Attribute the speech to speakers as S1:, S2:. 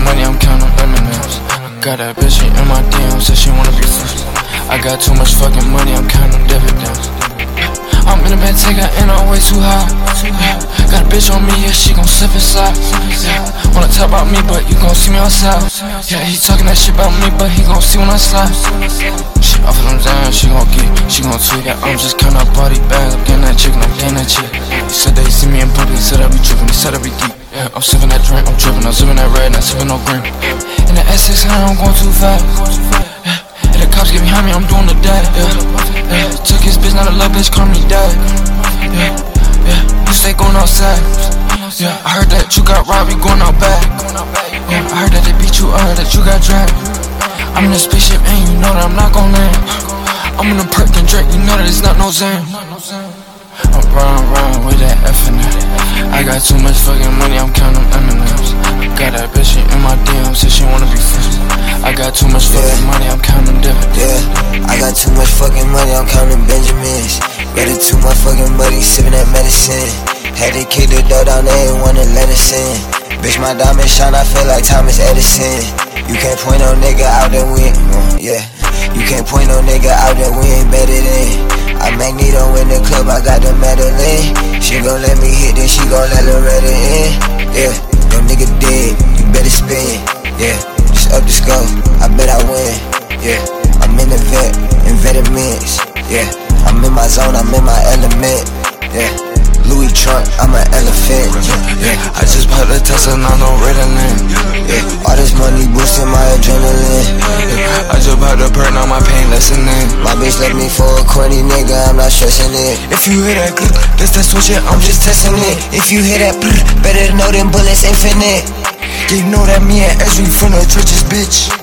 S1: money, I'm counting M&M's. Got that bitch in my DM, said she wanna be friends. I got too much fucking money, I'm counting dividends. I'm in a Bentayga and I'm way too high. Got a bitch on me, yeah, she gon' slip inside. Wanna talk about me, but you gon' see me outside. Yeah, he talking that shit about me, but he gon' see when I slide. She off of them down, she gon' tweak. Yeah, I'm just counting up body bags, I'm getting that chicken, I'm getting that chick. He said that he see me in public, he said I be trippin', he said I be deep. Yeah, I'm sippin' that drink, I'm drippin', I'm sippin' that red, not sippin' no green. In the S600, I'm going too fast. Yeah, and the cops get behind me, I'm doing the dash. Yeah, took his bitch, now the little bitch call me dad. Yeah, you stay going outside. Yeah, I heard that you got robbed, you going out back. Yeah, I heard that they beat you, I heard that you got dragged. I'm in a spaceship and you know that I'm not gon' land. I'm in a perk and drink, you know that it's not no Zan. I'm round with that F in it. I got too much fucking money, I'm counting M&M's. Got that bitch in my DM, said she wanna be friends. I got too much fucking money, I'm counting dividends.
S2: Yeah, I got too much fucking money, I'm counting Benjamins. Got it too much fucking buddy, sipping that medicine. Had to kick the door down, they ain't wanna let us in. Bitch, my diamond shine, I feel like Thomas Edison. You can't point no nigga out that we ain't, yeah. You can't point no nigga out that we ain't better than. I Magneto in the club, I got the Madeline. She gon' let me hit, then she gon' let Loretta in. Yeah, your nigga dead, you better spin. Yeah, just up the scope, I bet I win. Yeah, I'm in the vet, in vitamins. Yeah, I'm in my zone, I'm in my element. Yeah, Louis Trump, I'm an elephant.
S1: Yeah, I just bought a Tesla, now no Ritalin.
S2: Yeah, all this money boosting my adrenaline.
S1: Yeah, I just bought the perk, now my pain lessening.
S2: My bitch left me for a corny nigga, I'm not stressing it.
S1: If you hear that click, that's that switch, I'm just testing it.
S2: If you hear that better know them bullets infinite.
S1: Yeah, you know that me and Ezri from the churches, bitch.